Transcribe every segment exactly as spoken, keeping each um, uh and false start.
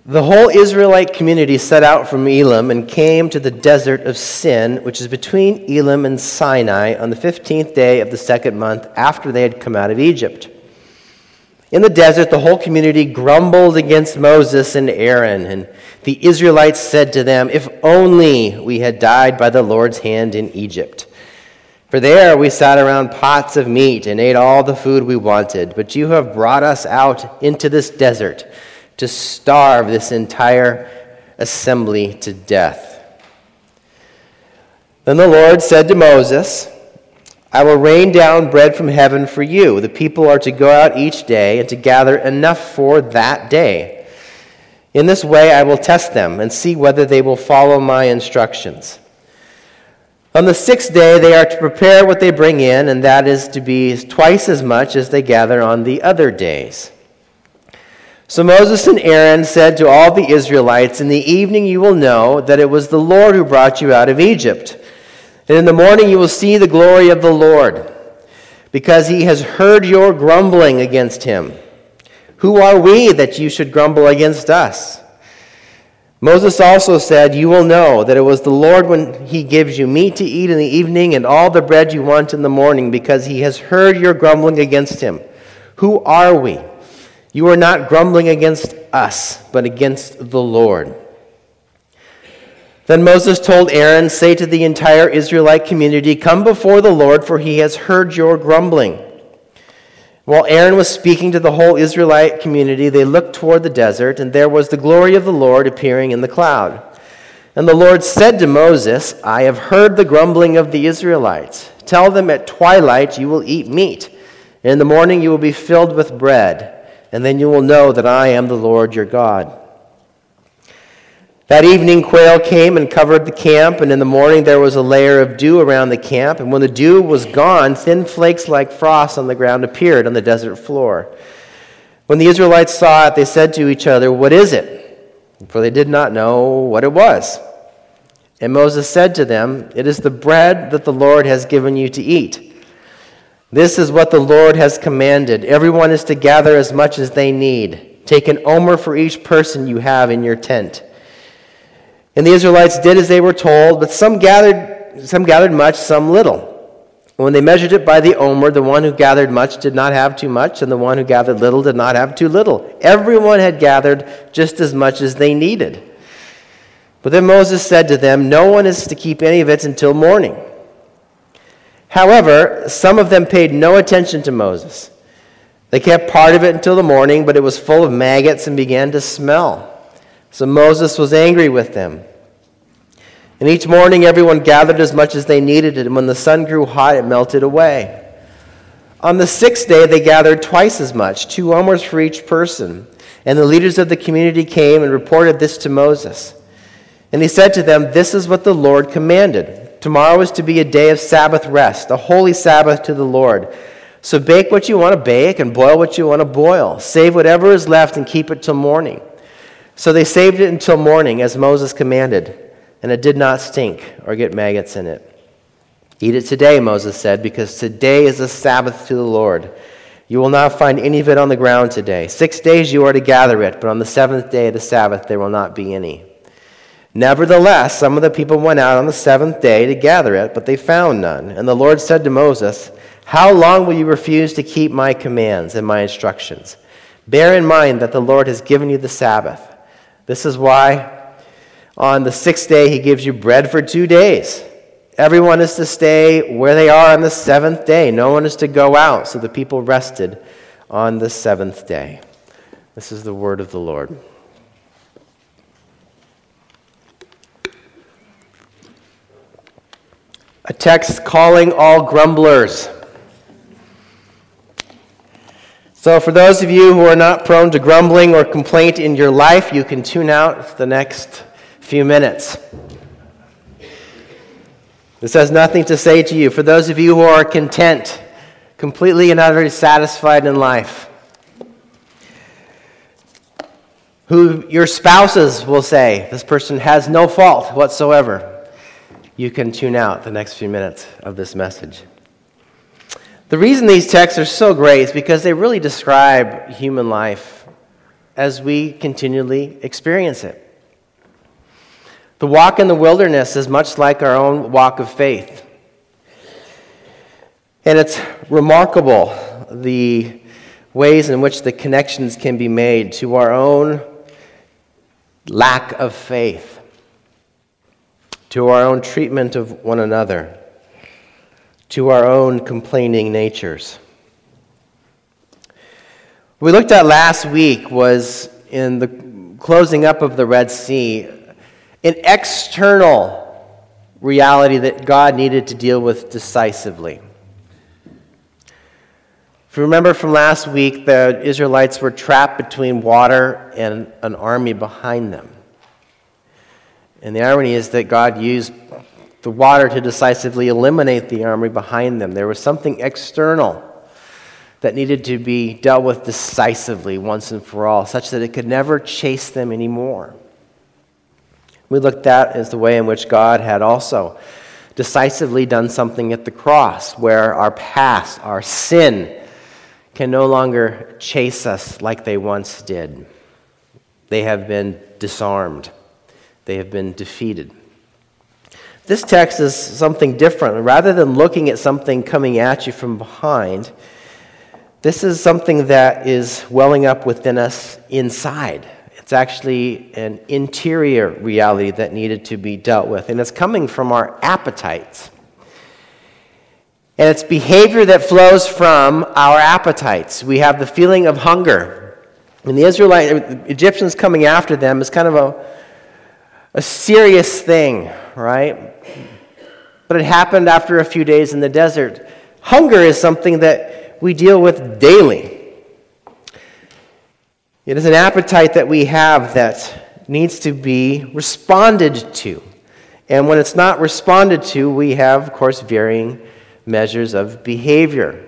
The whole Israelite community set out from Elim and came to the desert of Sin, which is between Elim and Sinai, on the fifteenth day of the second month after they had come out of Egypt. In the desert, the whole community grumbled against Moses and Aaron, and the Israelites said to them, "If only we had died by the Lord's hand in Egypt. For there we sat around pots of meat and ate all the food we wanted, but you have brought us out into this desert to starve this entire assembly to death." Then the Lord said to Moses, "I will rain down bread from heaven for you. The people are to go out each day and to gather enough for that day. In this way I will test them and see whether they will follow my instructions. On the sixth day they are to prepare what they bring in, and that is to be twice as much as they gather on the other days." So Moses and Aaron said to all the Israelites, "In the evening you will know that it was the Lord who brought you out of Egypt. And in the morning you will see the glory of the Lord, because he has heard your grumbling against him. Who are we that you should grumble against us?" Moses also said, "You will know that it was the Lord when he gives you meat to eat in the evening and all the bread you want in the morning, because he has heard your grumbling against him. Who are we? You are not grumbling against us, but against the Lord." Then Moses told Aaron, "Say to the entire Israelite community, 'Come before the Lord, for he has heard your grumbling.'" While Aaron was speaking to the whole Israelite community, they looked toward the desert, and there was the glory of the Lord appearing in the cloud. And the Lord said to Moses, "I have heard the grumbling of the Israelites. Tell them at twilight you will eat meat, and in the morning you will be filled with bread, and then you will know that I am the Lord your God." That evening quail came and covered the camp, and in the morning there was a layer of dew around the camp, and when the dew was gone, thin flakes like frost on the ground appeared on the desert floor. When the Israelites saw it, they said to each other, "What is it?" For they did not know what it was. And Moses said to them, "It is the bread that the Lord has given you to eat. This is what the Lord has commanded. Everyone is to gather as much as they need. Take an omer for each person you have in your tent." And the Israelites did as they were told, but some gathered some gathered much, some little. And when they measured it by the omer, the one who gathered much did not have too much, and the one who gathered little did not have too little. Everyone had gathered just as much as they needed. But then Moses said to them, "No one is to keep any of it until morning." However, some of them paid no attention to Moses. They kept part of it until the morning, but it was full of maggots and began to smell. So Moses was angry with them. And each morning everyone gathered as much as they needed, and when the sun grew hot, it melted away. On the sixth day they gathered twice as much, two omers for each person. And the leaders of the community came and reported this to Moses. And he said to them, "This is what the Lord commanded. Tomorrow is to be a day of Sabbath rest, a holy Sabbath to the Lord. So bake what you want to bake and boil what you want to boil. Save whatever is left and keep it till morning." So they saved it until morning, as Moses commanded, and it did not stink or get maggots in it. "Eat it today," Moses said, "because today is a Sabbath to the Lord. You will not find any of it on the ground today. Six days you are to gather it, but on the seventh day of the Sabbath there will not be any." Nevertheless, some of the people went out on the seventh day to gather it, but they found none. And the Lord said to Moses, "How long will you refuse to keep my commands and my instructions? Bear in mind that the Lord has given you the Sabbath. This is why on the sixth day he gives you bread for two days. Everyone is to stay where they are on the seventh day. No one is to go out." So the people rested on the seventh day. This is the word of the Lord. A text calling all grumblers. So for those of you who are not prone to grumbling or complaint in your life, you can tune out the next few minutes. This has nothing to say to you. For those of you who are content, completely and utterly satisfied in life, who your spouses will say, "This person has no fault whatsoever," you can tune out the next few minutes of this message. The reason these texts are so great is because they really describe human life as we continually experience it. The walk in the wilderness is much like our own walk of faith. And it's remarkable the ways in which the connections can be made to our own lack of faith, to our own treatment of one another, to our own complaining natures. What we looked at last week was in the closing up of the Red Sea, an external reality that God needed to deal with decisively. If you remember from last week, the Israelites were trapped between water and an army behind them. And the irony is that God used the water to decisively eliminate the army behind them. There was something external that needed to be dealt with decisively once and for all, such that it could never chase them anymore. We looked at as the way in which God had also decisively done something at the cross, where our past, our sin, can no longer chase us like they once did. They have been disarmed. They have been defeated. This text is something different. Rather than looking at something coming at you from behind, this is something that is welling up within us inside. It's actually an interior reality that needed to be dealt with, and it's coming from our appetites. And it's behavior that flows from our appetites. We have the feeling of hunger. And the Israelite Egyptians coming after them is kind of a, a serious thing, right? But it happened after a few days in the desert. Hunger is something that we deal with daily. It is an appetite that we have that needs to be responded to. And when it's not responded to, we have, of course, varying measures of behavior.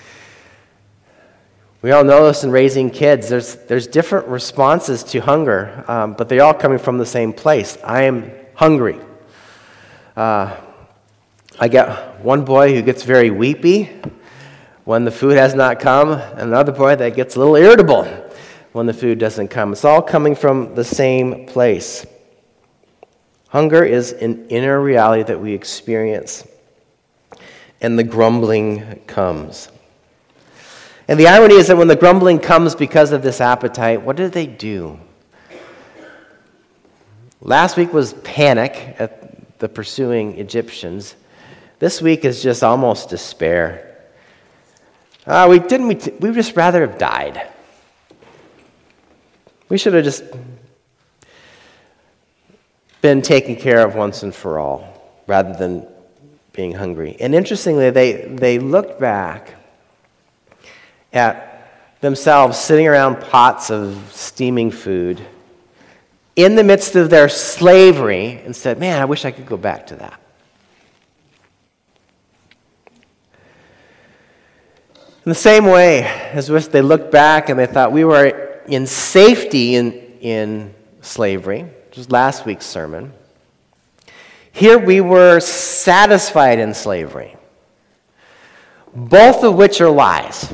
We all know this in raising kids. There's there's different responses to hunger, um, but they're all coming from the same place. I am hungry. Uh, I get one boy who gets very weepy when the food has not come, and another boy that gets a little irritable when the food doesn't come. It's all coming from the same place. Hunger is an inner reality that we experience. And the grumbling comes. And the irony is that when the grumbling comes because of this appetite, what do they do? Last week was panic at the pursuing Egyptians. This week is just almost despair. Uh, we didn't we, we just rather have died. We should have just been taken care of once and for all, rather than being hungry. And interestingly, they, they looked back at themselves sitting around pots of steaming food in the midst of their slavery and said, man, I wish I could go back to that. In the same way as which they looked back and they thought we were in safety in, in slavery, which was last week's sermon, here we were satisfied in slavery, both of which are lies.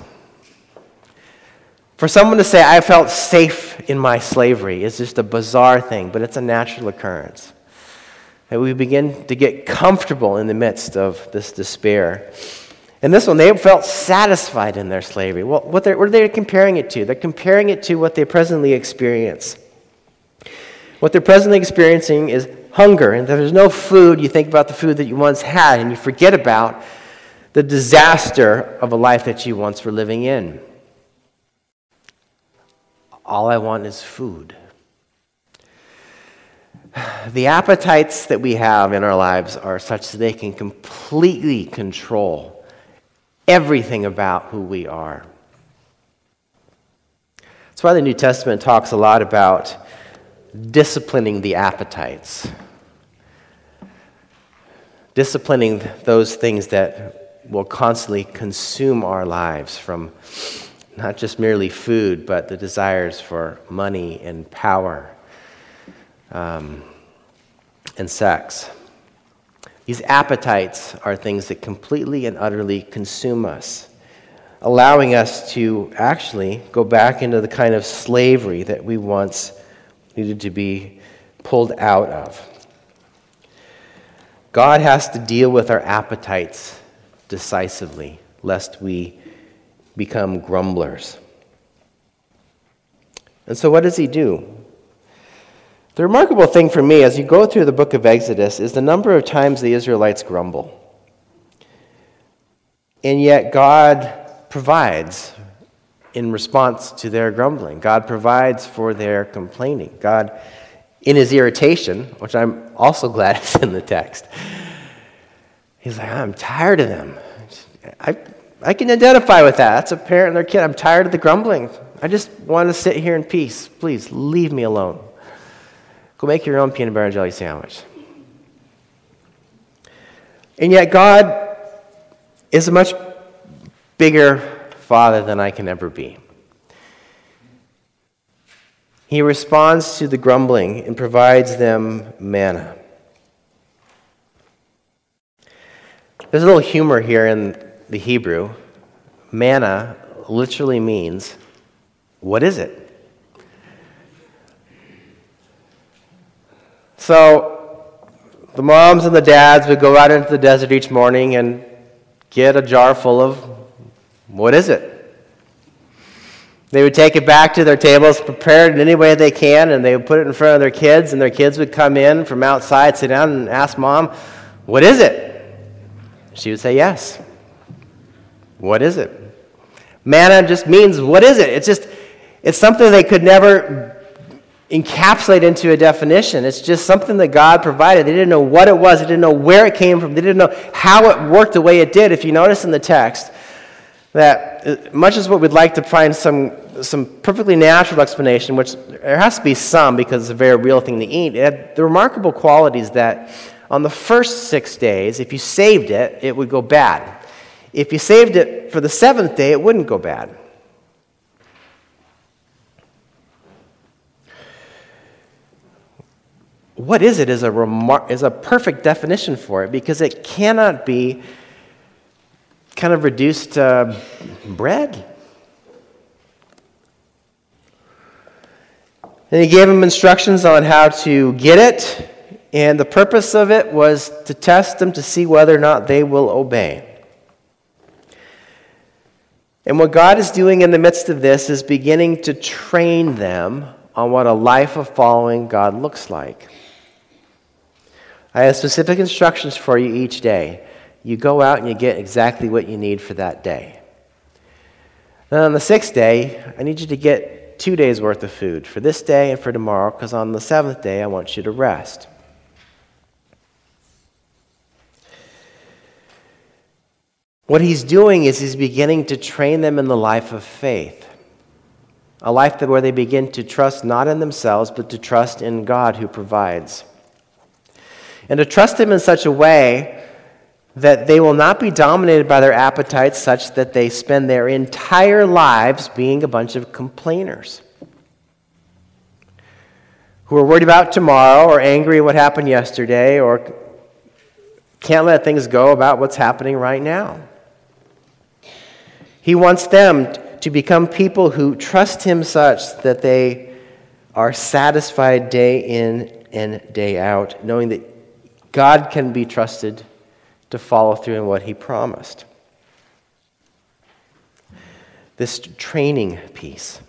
For someone to say, I felt safe in my slavery is just a bizarre thing, but it's a natural occurrence. That we begin to get comfortable in the midst of this despair. And this one, they felt satisfied in their slavery. Well, what, what are they comparing it to? They're comparing it to what they presently experience. What they're presently experiencing is hunger, and if there's no food, you think about the food that you once had, and you forget about the disaster of a life that you once were living in. All I want is food. The appetites that we have in our lives are such that they can completely control everything about who we are. That's why the New Testament talks a lot about disciplining the appetites. Disciplining those things that will constantly consume our lives, from not just merely food, but the desires for money and power um, and sex. These appetites are things that completely and utterly consume us. allowing us to actually go back into the kind of slavery that we once needed to be pulled out of. God has to deal with our appetites decisively, lest we become grumblers. And so what does he do? The remarkable thing for me as you go through the book of Exodus is the number of times the Israelites grumble. And yet God provides in response to their grumbling. God provides for their complaining. God, in his irritation, which I'm also glad is in the text, he's like, I'm tired of them. I, I can identify with that. That's a parent and their kid. I'm tired of the grumbling. I just want to sit here in peace. Please, leave me alone. Go make your own peanut butter and jelly sandwich. And yet God is a much bigger Father than I can ever be. He responds to the grumbling and provides them manna. There's a little humor here in the Hebrew. Manna literally means, what is it? So the moms and the dads would go out into the desert each morning and get a jar full of, what is it? They would take it back to their tables, prepare it in any way they can, and they would put it in front of their kids, and their kids would come in from outside, sit down, and ask Mom, what is it? She would say, yes. What is it? Manna just means, what is it? It's just, it's something they could never encapsulate into a definition. It's just something that God provided. They didn't know what it was. They didn't know where it came from. They didn't know how it worked the way it did. If you notice in the text, that much as what we'd like to find some some perfectly natural explanation, which there has to be some because it's a very real thing to eat, it had the remarkable qualities that on the first six days, if you saved it, it would go bad. If you saved it for the seventh day, it wouldn't go bad. What is it is a remar- is a perfect definition for it because it cannot be kind of reduced to bread. And he gave them instructions on how to get it, and the purpose of it was to test them to see whether or not they will obey. And what God is doing in the midst of this is beginning to train them on what a life of following God looks like. I have specific instructions for you each day. You go out and you get exactly what you need for that day. Then on the sixth day, I need you to get two days' worth of food for this day and for tomorrow, because on the seventh day, I want you to rest. What he's doing is he's beginning to train them in the life of faith, a life that where they begin to trust not in themselves, but to trust in God who provides. And to trust him in such a way that they will not be dominated by their appetites such that they spend their entire lives being a bunch of complainers who are worried about tomorrow or angry at what happened yesterday or can't let things go about what's happening right now. He wants them to become people who trust him such that they are satisfied day in and day out, knowing that God can be trusted to follow through in what he promised. This training piece.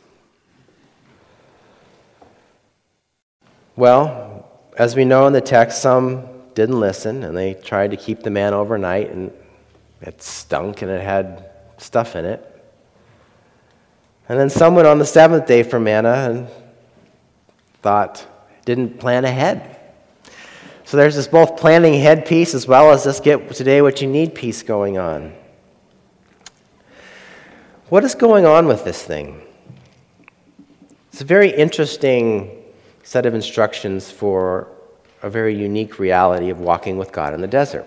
Well, as we know in the text, some didn't listen, and they tried to keep the manna overnight, and it stunk and it had stuff in it. And then some went on the seventh day for manna and thought, didn't plan ahead. So there's this both planning ahead piece as well as this get today what you need piece going on. What is going on with this thing? It's a very interesting set of instructions for a very unique reality of walking with God in the desert.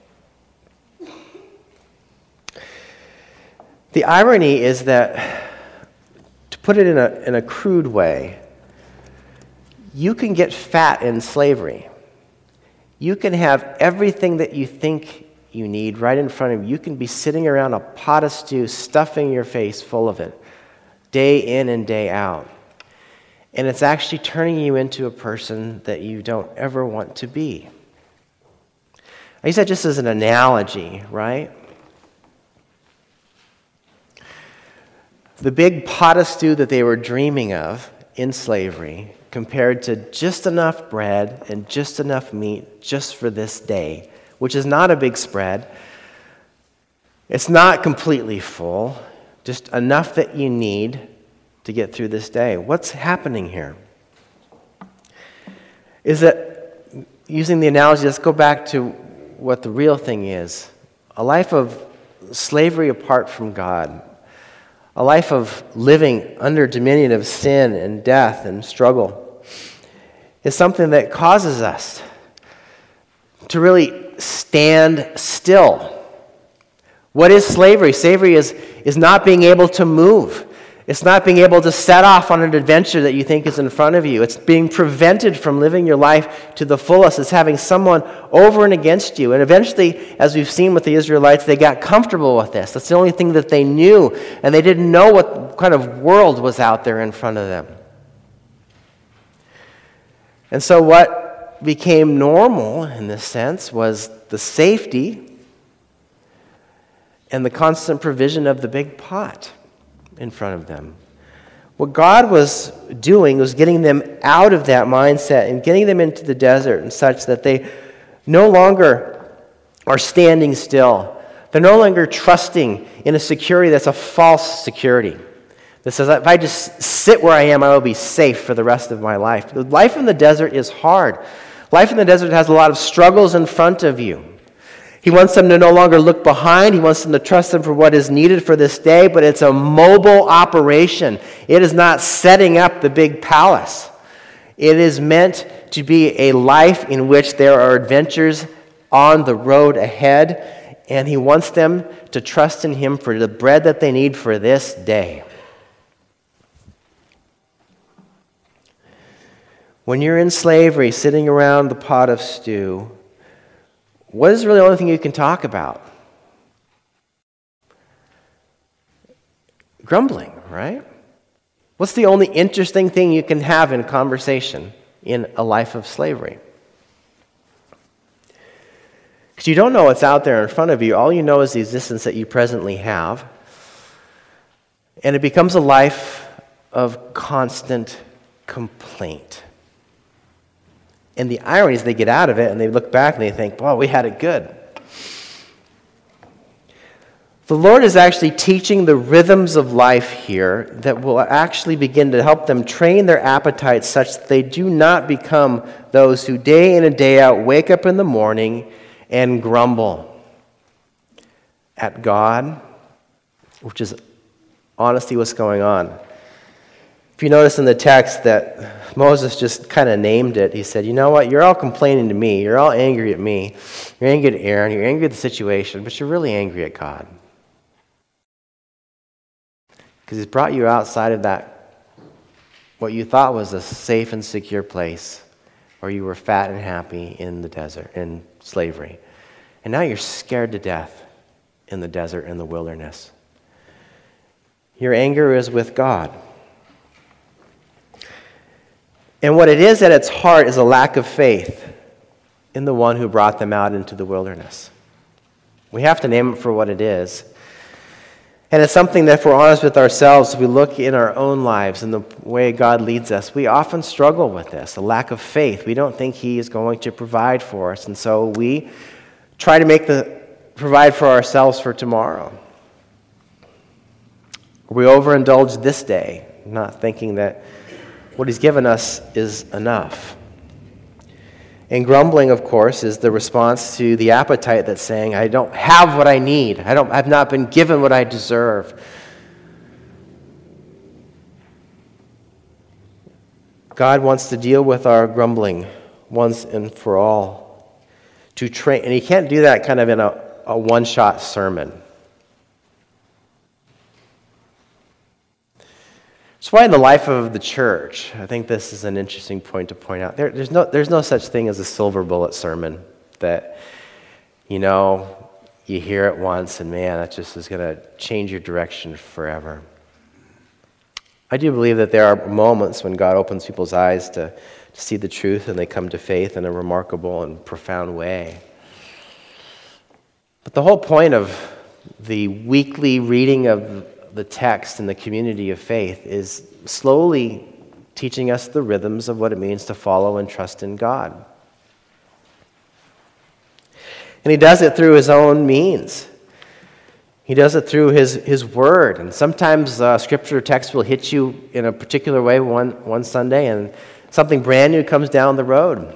The irony is that, to put it in a, in a crude way, you can get fat in slavery. You can have everything that you think you need right in front of you. You can be sitting around a pot of stew, stuffing your face full of it, day in and day out. And it's actually turning you into a person that you don't ever want to be. I use that just as an analogy, right? The big pot of stew that they were dreaming of in slavery compared to just enough bread and just enough meat just for this day, which is not a big spread. It's not completely full, just enough that you need to get through this day. What's happening here? Is that, using the analogy, let's go back to what the real thing is. A life of slavery apart from God. A life of living under dominion of sin and death and struggle is something that causes us to really stand still. What is slavery? Slavery is, is not being able to move. It's not being able to set off on an adventure that you think is in front of you. It's being prevented from living your life to the fullest. It's having someone over and against you. And eventually, as we've seen with the Israelites, they got comfortable with this. That's the only thing that they knew. And they didn't know what kind of world was out there in front of them. And so what became normal, in this sense, was the safety and the constant provision of the big pot in front of them. What God was doing was getting them out of that mindset and getting them into the desert and such that they no longer are standing still. They're no longer trusting in a security that's a false security that says, if I just sit where I am, I will be safe for the rest of my life. Life in the desert is hard. Life in the desert has a lot of struggles in front of you. He wants them to no longer look behind. He wants them to trust Him for what is needed for this day, but it's a mobile operation. It is not setting up the big palace. It is meant to be a life in which there are adventures on the road ahead, and He wants them to trust in Him for the bread that they need for this day. When you're in slavery, sitting around the pot of stew, what is really the only thing you can talk about? Grumbling, right? What's the only interesting thing you can have in conversation in a life of slavery? Because you don't know what's out there in front of you. All you know is the existence that you presently have. And it becomes a life of constant complaint. And the irony is they get out of it and they look back and they think, wow, we had it good. The Lord is actually teaching the rhythms of life here that will actually begin to help them train their appetites such that they do not become those who day in and day out wake up in the morning and grumble at God, which is honestly what's going on. If you notice in the text that Moses just kind of named it, he said, you know what, you're all complaining to me, you're all angry at me, you're angry at Aaron, you're angry at the situation, but you're really angry at God. Because He's brought you outside of that, what you thought was a safe and secure place, where you were fat and happy in the desert, in slavery. And now you're scared to death in the desert, in the wilderness. Your anger is with God. And what it is at its heart is a lack of faith in the one who brought them out into the wilderness. We have to name it for what it is. And it's something that if we're honest with ourselves, if we look in our own lives and the way God leads us, we often struggle with this, a lack of faith. We don't think He is going to provide for us. And so we try to make the provide for ourselves for tomorrow. We overindulge this day, not thinking that what He's given us is enough. And grumbling, of course, is the response to the appetite that's saying, I don't have what I need. I don't, I've not been given what I deserve. God wants to deal with our grumbling once and for all. To train, and He can't do that kind of in a, a one-shot sermon. That's why in the life of the church, I think this is an interesting point to point out. There, there's no there's no such thing as a silver bullet sermon that, you know, you hear it once and man, that just is going to change your direction forever. I do believe that there are moments when God opens people's eyes to, to see the truth and they come to faith in a remarkable and profound way. But the whole point of the weekly reading of the text in the community of faith is slowly teaching us the rhythms of what it means to follow and trust in God. And he does it through his own means. He does it through his, his word. And sometimes uh, scripture text will hit you in a particular way one, one Sunday, and something brand new comes down the road.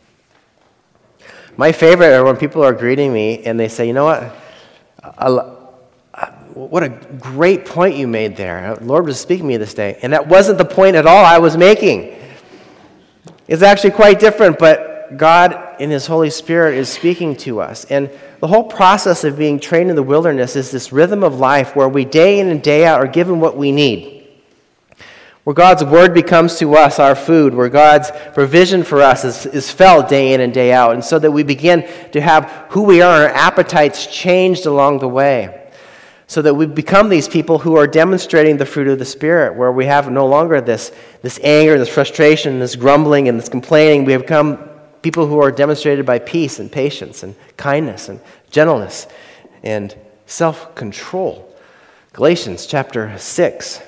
My favorite are when people are greeting me and they say, you know what, I, I, what a great point you made there. The Lord was speaking to me this day. And that wasn't the point at all I was making. It's actually quite different, but God in his Holy Spirit is speaking to us. And the whole process of being trained in the wilderness is this rhythm of life where we day in and day out are given what we need. Where God's word becomes to us our food, where God's provision for us is, is felt day in and day out. And so that we begin to have who we are, our appetites changed along the way. So that we become these people who are demonstrating the fruit of the Spirit, where we have no longer this, this anger, this frustration, this grumbling, and this complaining. We have become people who are demonstrated by peace and patience and kindness and gentleness and self-control. Galatians chapter six.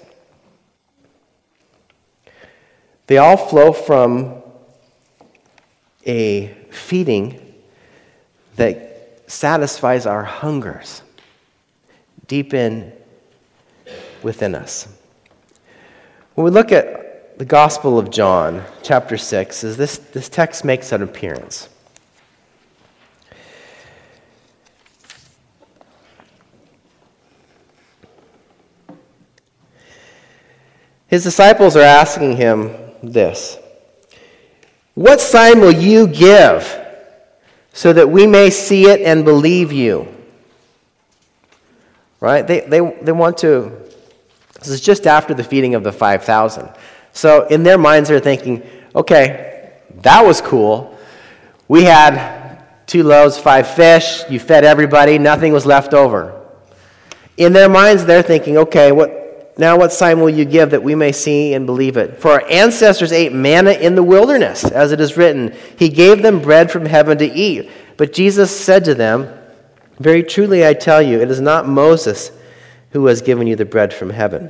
They all flow from a feeding that satisfies our hungers deep in within us. When we look at the Gospel of John, chapter six, is this, this text makes an appearance. His disciples are asking him this: what sign will you give so that we may see it and believe you? Right? They, they, they want to, this is just after the feeding of the five thousand. So in their minds, they're thinking, okay, that was cool. We had two loaves, five fish. You fed everybody. Nothing was left over. In their minds, they're thinking, okay, what now what sign will you give that we may see and believe it? For our ancestors ate manna in the wilderness, as it is written, he gave them bread from heaven to eat. But Jesus said to them, very truly I tell you, it is not Moses who has given you the bread from heaven.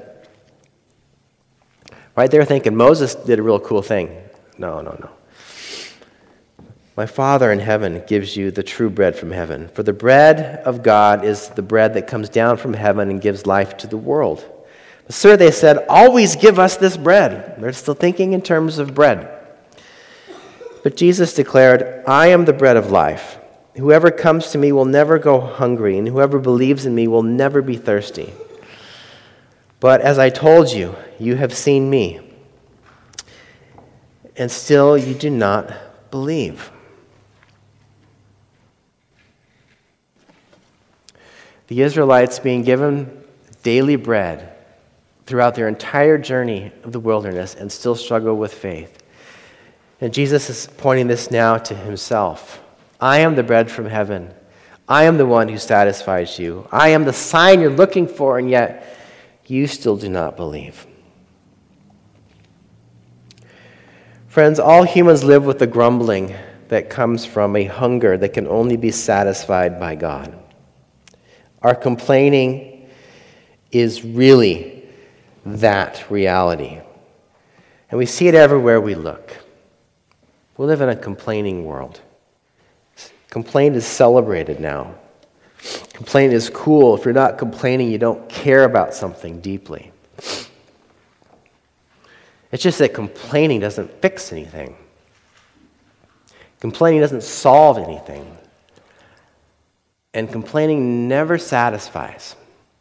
Right? They're thinking Moses did a real cool thing. No, no, no. My Father in heaven gives you the true bread from heaven. For the bread of God is the bread that comes down from heaven and gives life to the world. But, sir, they said, always give us this bread. They're still thinking in terms of bread. But Jesus declared, I am the bread of life. Whoever comes to me will never go hungry, and whoever believes in me will never be thirsty. But as I told you, you have seen me, and still you do not believe. The Israelites being given daily bread throughout their entire journey of the wilderness and still struggle with faith. And Jesus is pointing this now to himself. I am the bread from heaven. I am the one who satisfies you. I am the sign you're looking for, and yet you still do not believe. Friends, all humans live with the grumbling that comes from a hunger that can only be satisfied by God. Our complaining is really that reality. And we see it everywhere we look. We live in a complaining world. Complaint is celebrated now. Complaint is cool. If you're not complaining, you don't care about something deeply. It's just that complaining doesn't fix anything. Complaining doesn't solve anything. And complaining never satisfies.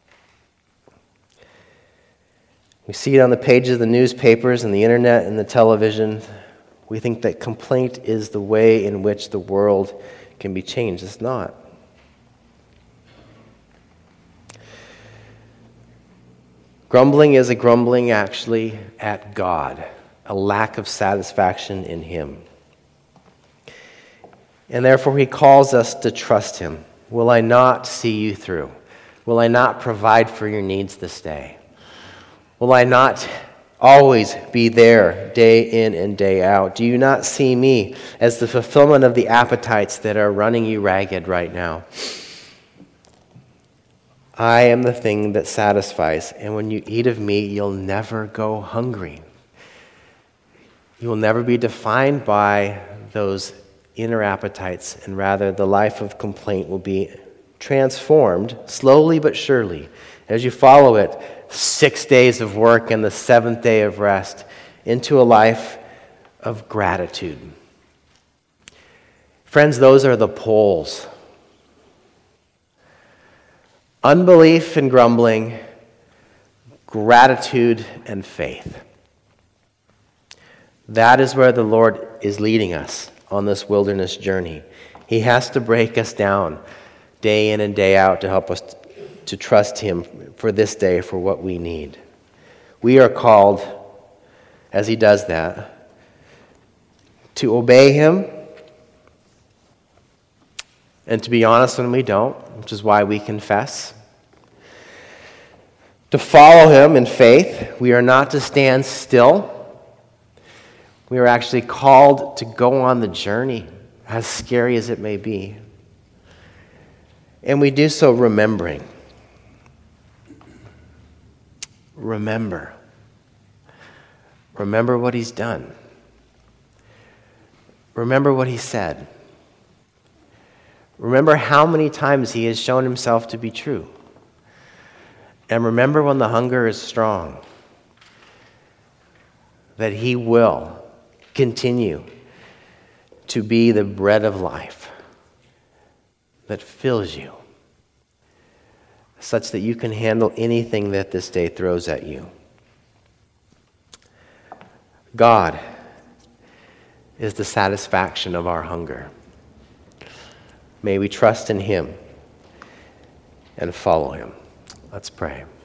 We see it on the pages of the newspapers and the internet and the television. We think that complaint is the way in which the world can be changed. It's not. Grumbling is a grumbling actually at God, a lack of satisfaction in him. And therefore he calls us to trust him. Will I not see you through? Will I not provide for your needs this day? Will I not always be there day in and day out? Do you not see me as the fulfillment of the appetites that are running you ragged right now? I am the thing that satisfies, and when you eat of me, you'll never go hungry. You will never be defined by those inner appetites, and rather the life of complaint will be transformed slowly but surely as you follow it, six days of work and the seventh day of rest, into a life of gratitude. Friends, those are the poles. Unbelief and grumbling, gratitude and faith. That is where the Lord is leading us on this wilderness journey. He has to break us down day in and day out to help us to trust Him for this day, for what we need. We are called, as He does that, to obey Him and to be honest when we don't, which is why we confess. To follow Him in faith. We are not to stand still. We are actually called to go on the journey, as scary as it may be. And we do so remembering. Remember. Remember what He's done. Remember what He said. Remember how many times He has shown Himself to be true. And remember when the hunger is strong, that He will continue to be the bread of life that fills you, such that you can handle anything that this day throws at you. God is the satisfaction of our hunger. May we trust in Him and follow Him. Let's pray.